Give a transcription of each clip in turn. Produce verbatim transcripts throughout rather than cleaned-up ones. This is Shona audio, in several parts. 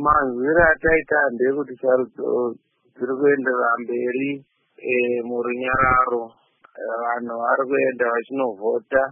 manzwira ataita ndekuti sarudzo dziri kuenderera mberi murunyararo. Vanhu vari kuenda vachinovhota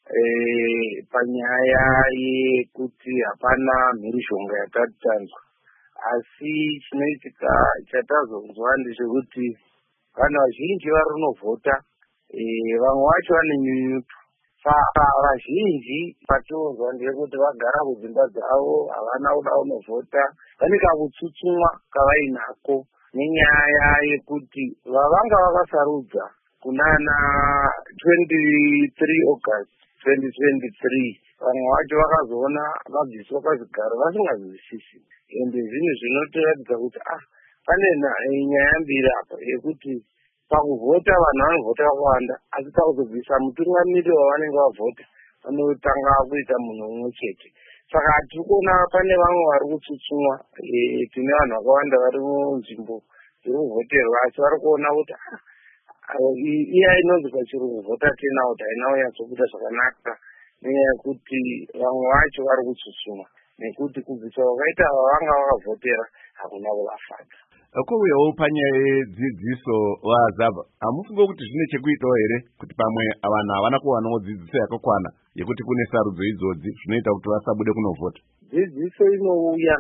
panyaya yekuti hapana mhirizhonga yatati tanzwa. Asi chinoitika chatazonzwa ndechekuti vanhu vazhinji vari kunovhota, vamwe vacho vane nyunyuto. Saka vazhinji patinozwa ndeyekuti vagara kudzimba dzavo, havana kuda kunovhota, vane kakutsutsumwa kavainako nenyaya yekuti vavanga vakasarudza kunana twenty-three August twenty twenty-three, vamwe vacho vakazoona mabviswa pazvigaro vasingazwisisi. Ende zvinhu zvinotoratidza kuti ah pane nyaya mbiri apa yekuti pakuvhota vanhu vanovhota vakawanda, asi pakuzobvisa mutungamiriri wavanenge vavhota vanotanga kuita munhu umwe chete. Saka tiri kuona pane vamwe vari kutsutsumwa, tine vanhu vakawanda vari munzvimbo dziri kuvhoterwa, asi vari kuona kuti iya inonzi pachirungu vhota turnout haina kunyatsokuita zvakanaka, nenyaya yekuti vamwe vacho vari kutsutsumwa nekuti kubvisa vakaita vavanga vakavhotera hakuna kuvafadza. Kouyawo panyaya yedzidziso vazabva, hamufungo kuti zvine chekuitawo here kuti pamwe vanhu havana kuwanawo dzidziso yakakwana yekuti kune sarudzo idzodzi zvinoita kuti vasabude kunovhota? Dzidziso inouya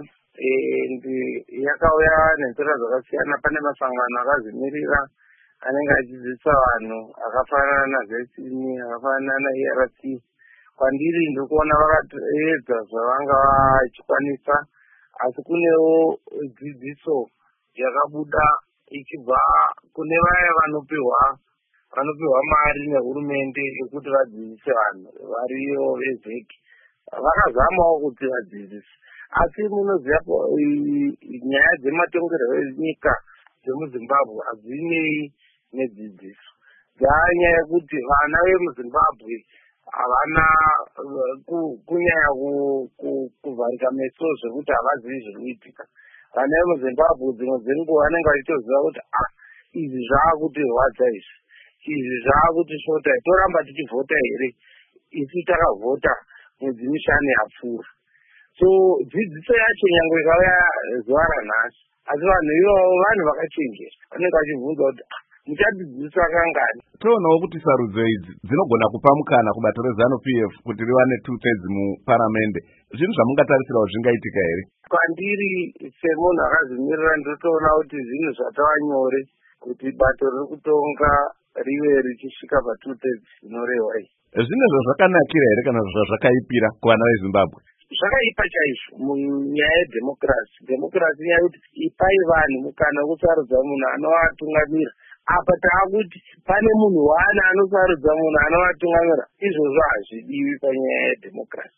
yakauya nenzira dzakasiyana. Pane masangano akazvimirira anenge achidzidzisa vanhu akafanana naZesini, akafanana naE R T. Kwandiri ndiri kuona vakaedza zvavanga vachikwanisa, asi kunewo dzidziso yakabuda ichibva kune vaya vanopiwa vanopiwa mari nehurumende yekuti vadzidzise vanhu variyo vezeki. Vakazamawo kuti vadzidzise, asi munoziva nyaya dzematongerwo enyika dzemuZimbabwe hadzinei nedzidziso. Dzanyaya yekuti vana vemuZimbabwe havana kunyanya kuvharika meso zvekuti havazivi zviri kuitika. Vana vemuZimbabwe dzimwe dzenguva vanenge vachitoziva kuti ah izvi zvaakuti rwadza izvi, izvi zvaakuti shota, toramba tichivhota here isu takavhota mwedzi mishanu yapfuura. So dzidziso yacho nyange ikauya zuva ranhasi, asi vanhu ivavo vanhu vakachenjera, vanenge vachibvunza kuti muchadzidziswa kangani. Toonawo kuti sarudzo idzi dzinogona kupa mukana kubato reZanu P F kuti riwane two thirds muparamende. Zvinhu zvamungatarisirawo zvingaitika here? Kwandiri semunhu akazvimirira ndotoona kuti zvinhu zvatava nyore kuti bato riri kutonga rive richisvika pa-two thirds inorehwa iyi. Zvine zvazvakanakira here kana zvazvakaipira kuvana veZimbabwe? Zvakaipa chaizvo munyaya yedhemokirasi. Dhemokirasi nyaya yekuti ipai vanhu mukana wekusarudza munhu anovatungamira. Apa taakuti pane munhu wane anosarudza munhu anovatungamira. Izvozvo hazvidiwi panyaya yedhemokirasi.